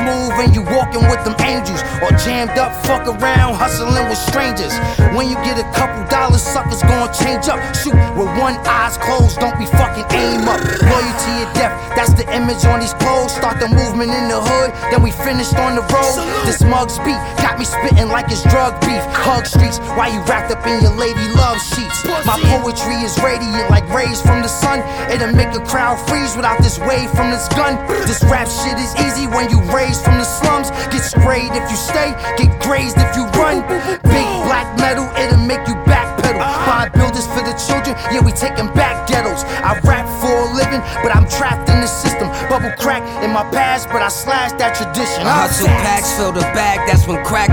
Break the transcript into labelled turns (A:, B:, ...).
A: smooth and you walking with them angels, or jammed up, fuck around, hustling with strangers. When you get a couple dollars, suckers gon' change up. Shoot with one eye's closed, don't be fucking aim up. Loyalty or death, that's the image on these clothes. Start the movement in the hood, then we finished on the road. This mug's beat got me spitting like it's drug beef. Hug streets while you wrapped up in your lady love sheets. My poetry is radiant like rays from the sun. It'll make a crowd freeze without this wave from this gun. This rap shit is easy when you raised from the slums. Get sprayed if you stay, get grazed if you run. Big black metal, it'll make you backpedal. Bodybuilders for the children, yeah, we taking back ghettos. I rap for a living, but I'm trapped in the system. Bubble crack in my past, but I slashed that tradition.
B: I hustle packs, fill the bag, that's when crack